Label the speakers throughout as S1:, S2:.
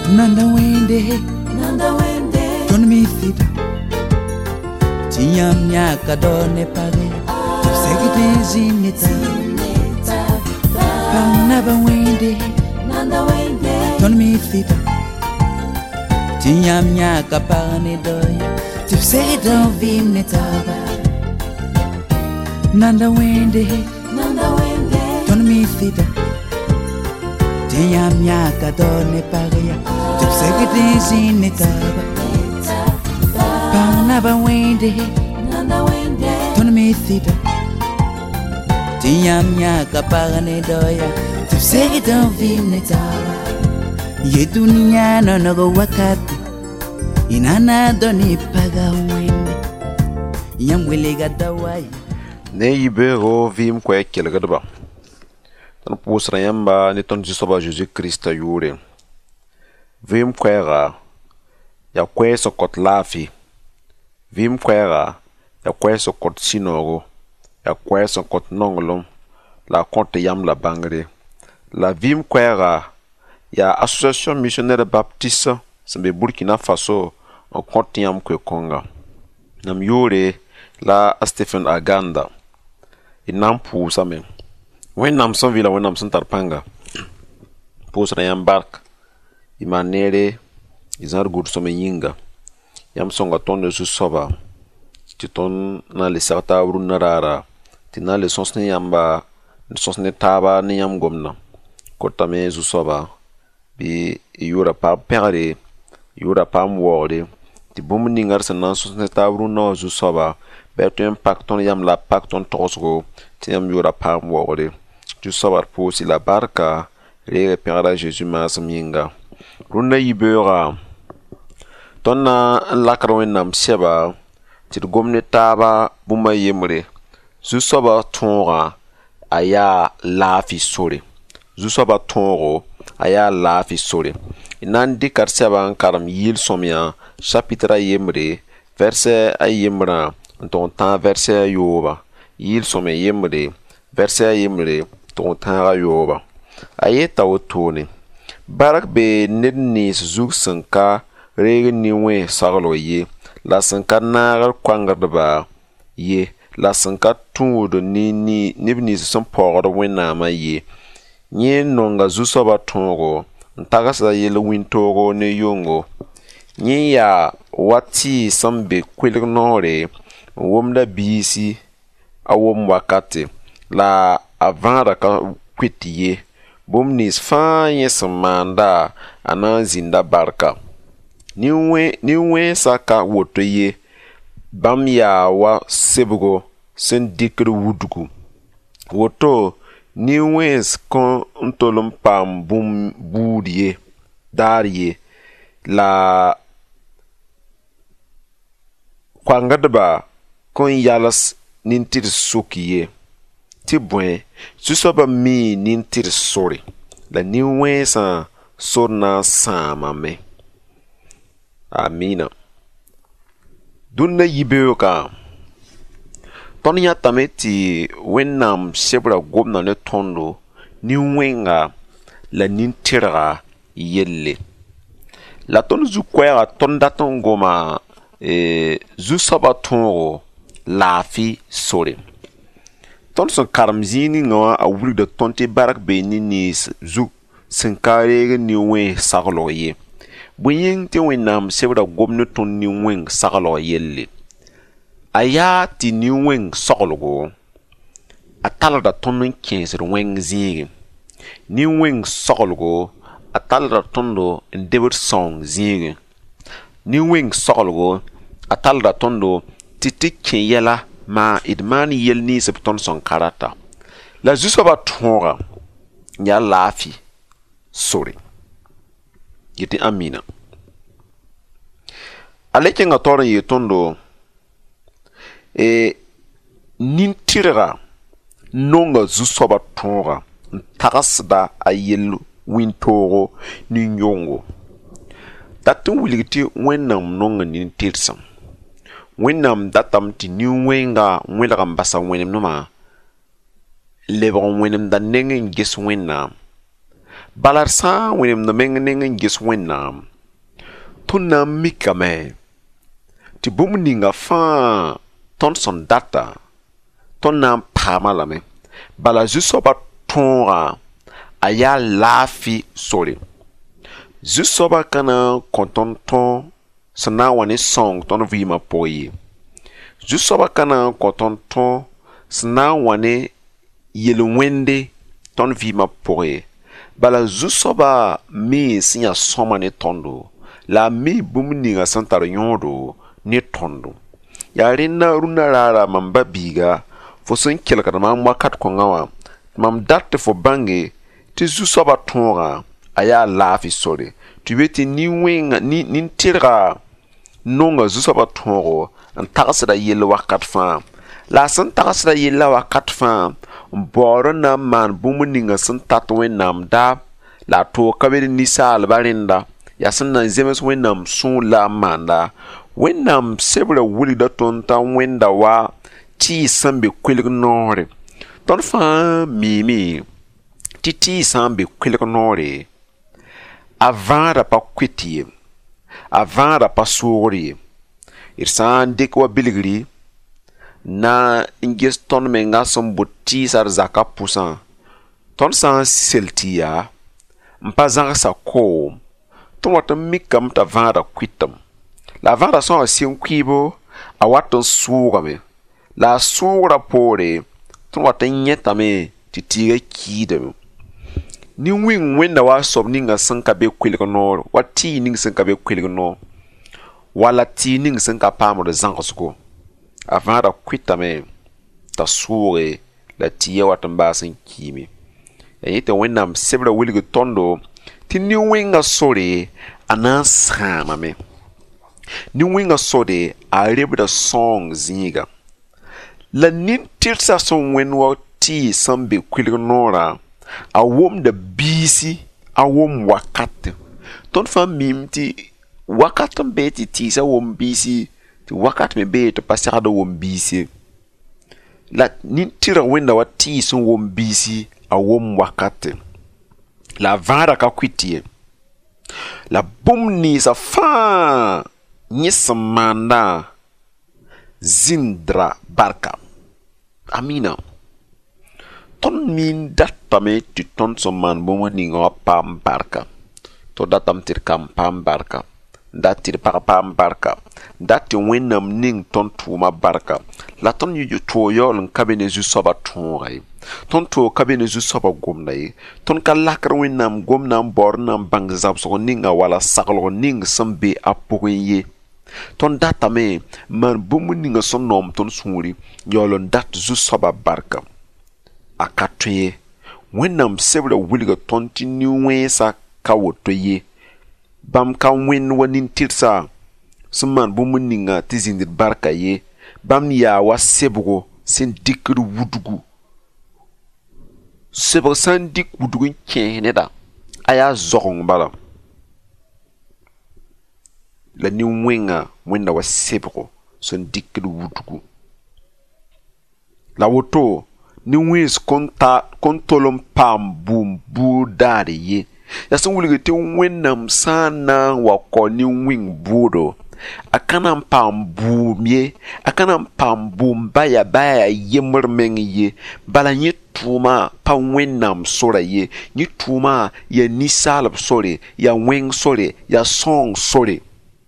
S1: Nanda wende Ton mi thida Tiam nyaka done pare Tupsegite zinita Panaba wende Ton mi thida Tiam nyaka pane doya Tupsegite vinita Nanda wende Ton mi thida Tiam nyaka done pare Tupsegite zinita Panaba wende Ton mi thida Tiam nyaka pane doya Tupsegite vinita Ye dunia no nago wakati Inana doni paga wende Yamwele gadawai
S2: Ne yibero vim kwe kelgadba Tan pusra yamba ni ton jisoba Jésus Christ yure Vim kwera ya kwe sokot lafi Vim kwera ya kwe sokot sinogo ya kwe sokot nongolom la konte yam la bangre la vim kwera ya association missionnaire baptiste sembe Burkina Faso en konte yam kwe konga nam yure la Stephen Aganda inam pusa men wenam son vila wenam son tarpanga pusra yam bark imanere izar gud some yinga yam songa ton de soba ti ton na le sarta bruna rara ti na le sonsne yamba sonsne taba ni yam gomna kota me soba bi yura pa pere yura pa mwore ti bum ningar sanan sonsne tabruna soba beto impact ton yam la pacton tosgo ti yam yura pa mwore tu soba posi la barka re pere Jésus masam yinga runa yibera tonna lakro nam seba ti gomne taba buma yemre zu soba tonga aya lafi sore zu soba tongo aya lafi sore inan dikar seba karam yil somya chapitre yemre verset ayemra ton temps verset yoba yil some yemre verset yemre ton temps yoba ayeta otone barak be nidnis zug sanka reg niwe saglo ye la sanka nagar kwangardba ye la sanka tudo ni nibnis son pogdo wenama ye nye nonga zusoba tongo ntagasa yele wintogo ne yongo nye ya wati sambe kwilgnore womda bisi awom wakati la avara ka kwitiye bomnis fanye samanda anazinda barka niwe saka woto ye bam ya wa sebgo sen dikru wudugu woto niwe skon ntolum pam bum budiye dariye la kwangadba kon yalas nintir sukiye ti bwen susoba mi nintir sori la niwe sa sorna sama me amina dunna yibeuka ton ya tameti wennam sebra gomna ne tondo ni wenga la nintira yelle la ton zu kwera ton daton goma zu sabatongo lafi sore ton son karamzini nga a wuri de tonte barak be ni zu senkare ni wen saglo ye buyin te wennam sebra gomna ton ni wen saglo yelle aya ti ni wen saglo atalda ton kenser wen zigi ni wen saglo atalda tondo debut song zigi ni wen saglo atalda tondo titikin yela ma idman yel ni septon son karata la juste ba tonga ya lafi sori yiti amina aleke nga toran yetondo nintira nonga juste ba tonga tagasda ayel wintoro ni nyongo datu wiligiti wennam nonga nintirsam wennam datam ti ni wenga mwela gambasa wenem noma lebon wenem da nengen ges wennam balar sã n wẽnemd meng ning n ges wẽnnaam tõnd na n mikame tɩ bũmb ninga fãa tõnd sẽn data tõnd na n paama lame bala zu-soabã tõogã a yaa laafɩ sore zu-soabã ka na n kõ tõnd tõog sẽn na n wa ne sõng tõnd vɩɩmã pʋgẽ ye zu-soabã ka na n kõ tõnd tõog sẽn na n wa ne yel-wẽnde tõnd vɩɩmã pʋgẽ bala zu-soabã mi sẽn yaa sõma ne tõndo la a mi bũmb ninga sẽn tar yõodo ne tõndo yaa rẽnna rũnã raara mam ba-biiga fo sẽn kelgd mam wakat kõngã wã mam dat tɩ fo bãnge tɩ zu-soabã tõogã a yaa laafɩ sore tɩ be tɩ nin-tɩrga nonga zu-soabã tõogo n tagsda yell wakat fãa la a sẽn tagsda yella wakat fãa n baoor n na n maan bũmb ninga sẽn tat wẽnnaam daab la a toog ka be d ninsaalbã rẽnda yaa sẽn na n zems wẽnnaam sũur la n maanda wẽnnaam sebrã wilgda tõnd t'a wẽnda wa tɩɩs sẽn be kelg noore tõnd fãa miime tɩ tɩɩs sã n be kelg noore a vãada pa koet ye a vãada pa soogr ye d sã n dɩk wa bilgri na n ges tõnd menga sẽn bʋd tɩɩsa d zakã pʋsã tõnd sã n sel tɩ yaa n pa zãgsa koom tõnd wat n mikame t'a vãada koetame la a vãada sã n sẽn kuiibo a wat n soogame la a soogrã poore tõnd wat n yẽtame tɩ tɩɩga kiidame nin-wẽng wẽnda wa a soab ninga sẽn ka be kelg noor wa tɩɩ ning sẽn ka be kelg noor wala tɩɩ ning sẽn ka paamd zãgsgo a vãada koetame t'a sooge la tɩɩya wat n baas n kiime yaa yẽ tɩ wẽnnaam sebrã wilg tõndo tɩ nin-wẽngã sore a na n sãamame nin-wẽngã sore a rebda sõong zĩiga la nin-tɩrsã sẽn wẽnd wa tɩɩ sẽn be kelg noorã a wʋmda biisi a wʋm wakat tõnd fãa miim tɩ wakat n bee tɩ tɩɩsã wʋm biisi tɩ wakat me bee tɩ pa segda wʋm biisi la nin-tɩrg wẽnda wa tɩɩs n wʋm biisi a wʋm wakate la a vãada ka koet ye la bũmb ninsã fãa yẽ sẽn maandã zĩndra barka amina tõnd min datame tɩ tõnd sẽn maan bũmb ninga wã paam barka tɩ datame tɩ d kam paam barka dat tɩ d pag paam barka dat tɩ wẽnnaam ning tõnd tʋʋma barka la tõnd toog yaool n ka be ne zu-soabã tõoga ye tõnd toog ka be ne zu-soabã gomda ye tõnd ka lakr wẽnnaam gomdã n baoor n na n bãng zabsg ninga wala saglg ning sẽn be a pʋgẽ ye tõnd datame n maan bũmb ninga sẽn noom tõnd sũuri yaool n dat zu-soabã barka a ka tõe ye wẽnnaam sebrã wilga tõnd tɩ nin-wẽnsã ka woto ye bãmb ka wẽnd wa nin-tɩrsã sẽn maan bũmb ninga tɩ zĩndr barka ye bãmb yaa wa sebgo sẽn dɩkd wudgu sebg sã n dɩk wudg n kẽes neda a yaa zogeng bala la nin-wẽngã wẽnda wa sebgo sẽn dɩkd wudgu la woto nin-wẽns kõn tol n paam buum buud daare ye yaa sẽn wilg tɩ wẽnnaam sã n na n wa kao nin-wẽng buudo a ka na n paam buum ye a ka na n paam buum baya yembr meng ye bala yẽ tʋʋma pa wẽnnaam sora ye yẽ tʋʋma yaa ninsaalb sore yaa wẽng sore yaa sõong sore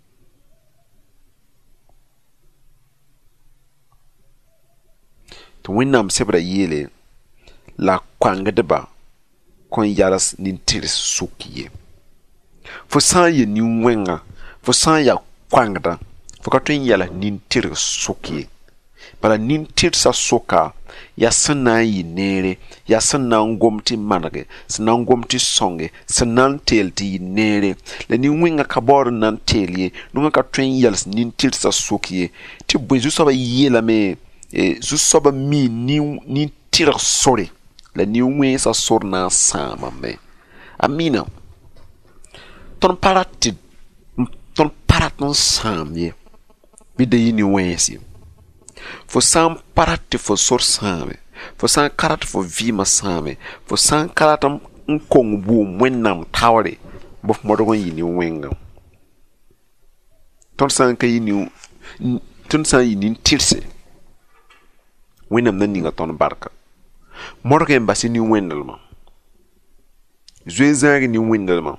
S2: tɩ wẽnnaam sebrã yeele la koangdba kõn yals nin-tɩrs sʋk ye fo sã n ya nin-wẽnga fo sã n ya koangda fo ka tõe n yɛls nin-tɩrg sʋk ye bala nin-tɩrsã sʋka yaa sẽn na n yɩ neere yaa sẽn na n gom tɩ manege sẽn na n gom tɩ sõnge sẽn na n teel tɩ yɩ neere la nin-wẽngã ka baood n na n teel ye nongã ka tõe n yɛls nin-tɩrsã sʋk ye tɩ bõe zu-soabã yeelame zu-soabã mi nin-tɩrg sore la nin-wẽnsã sor na n sãamame amina tõnd pa rat n sãam ye bɩ da yɩ nin-wẽns ye fo sã n pa rat tɩ fo sor sãame fo sã n ka rat tɩ fo vɩɩmã sãame fo sã n ka rat n kong bu wẽnnaam taoore bɩ f modg n yɩ nin-wẽngã tõnd sã n yɩ nin-tɩrse wẽnnaam na ninga tõnd barka modg n bas nin-wẽndelmã zoe zãag nin-wẽndelmã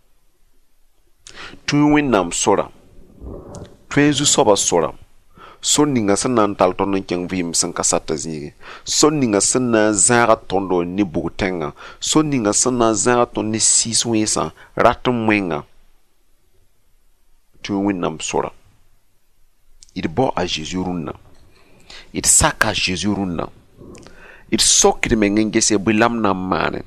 S2: tũ wẽnnaam sora tõe zu-soabã sora sor ninga sẽn na n tall tõnd n kẽng vɩɩm sẽn ka sata zĩige sor ninga sẽn na n zãaga tõnd ne bug-tẽngã sor ninga sẽn na n zãaga tõnd ne siis wẽnsã rat n wẽngã tũ wẽnnaam sora d bao a Zeezi rũnnã d saka a Zeezi rũnnã d sok d meng n gese bõe la m na n maane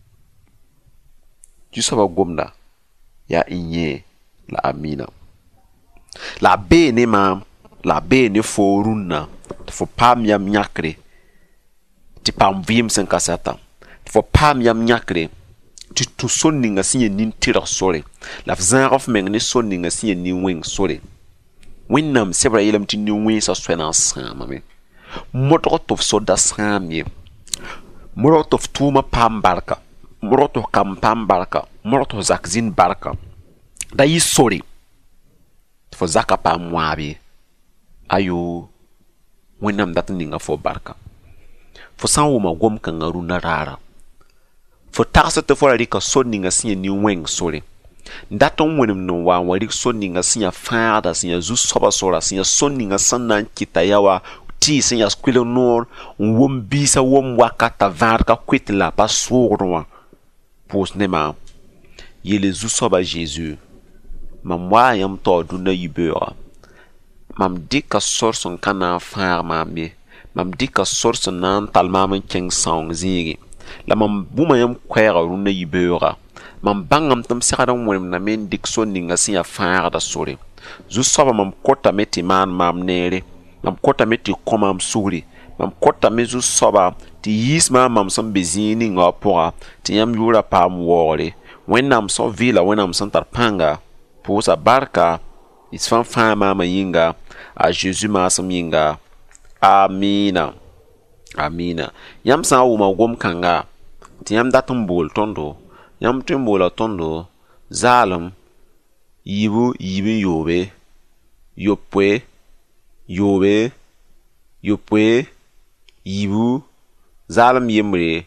S2: Zu-soabã gomda yaa n-yẽ la amina la a bee ne maam la a bee ne foo rũnnã tɩ fo paam yam yãkre tɩ paam vɩɩm sẽn ka sata tɩ fo paam yam yãkre tɩ tũ sor ninga sẽn yaa nin-tɩrg sore la f zãag f meng ne sor ninga sẽn yaa nin-wẽng sore wẽnnaam sebra yeelame tɩ nin-wẽnsã soɛna n sãamame modg tɩ f soda sãam ye modg tɩ f tʋʋmã paam barka modg tɩ f kam paam barka modg tɩ f zak zĩnd barka da yɩ sore tɩ fo zaka paam wãab ye ayo wẽnnaam dat n ninga fo barka fo sã n wʋma gom-kãngã rũnnã raara fo tags tɩ fo ra rɩka sor ninga sẽn yaa nin-wẽng sore dat n wẽnemd n wa rɩk sor ninga sẽn yaa fãagda sẽn yaa zu-soabã sora sẽn yaa sor ninga sẽn na n kɩta ya wa tɩ sẽn yaa kulg noor n wʋm biisã wʋm wakata vãadga koet la pa soogd wã pʋʋs ne maam yele zu-soabã Zeezi mam waa yãmb tao dũnã yibeoogã mam dɩka sor sẽn ka na n fãag maam ye mam dɩka sor sẽn na n tall maam n kẽng sãoong zĩige la mam bũmba yãmb koɛɛga rũnnã yibeoogã mam bãngame tɩ m segd n wẽnemdame n dɩk sor ninga sẽn yaa fãagda sore zu-soabã mam kotame tɩ maan maam neere mam kotame tɩ kõ maam sugri mam kotame zu-soabã tɩ yiis maam mam sẽn be zĩig ninga wã pʋga tɩ yãmb yʋʋra paam waoogre wẽnnaam sõ vɩɩla wẽnnaam sẽn tar pãnga pʋʋsa barka d fãn fãa maamã yĩnga a Zeezi maasem yĩnga amina amina yãmb sã n wʋma gom-kãnga tɩ yãmb dat n bool tõndo yãmb tõe n boola tõndo zaalem yiibu yiib n yoobe yopoe yoobe yopoe yiibu zaalem yembre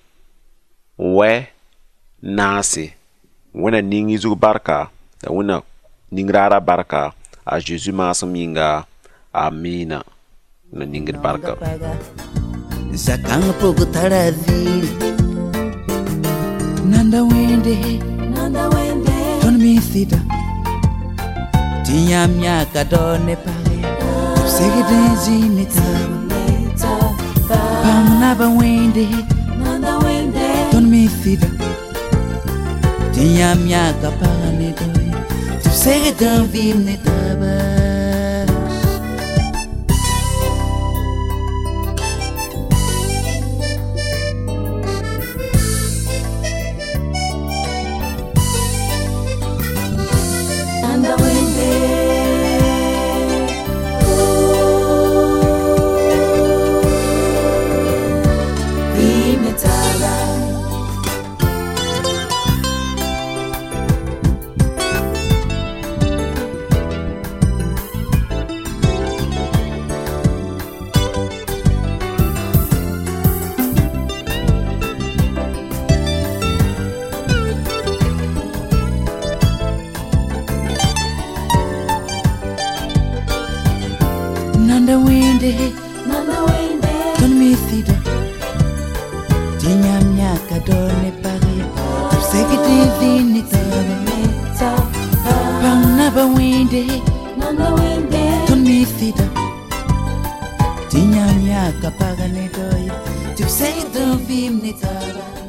S2: wɛ naase wẽna ning zug barka la wẽna ning raara barka a Zeezi maasem yĩnga amina na ningd barka
S1: Zakanga pogo taradhiri Nanda wende Ton mithida Tinya miaka done pare Segede zine taba Pamnaba wende Ton mithida Tinya miaka pare doy Segede vimne taba Nanda wende Ton mithida Tinya miaka done pare Segede vini taba Pamnaba wende Ton mithida Tinya miaka pagane doy Segede vini taba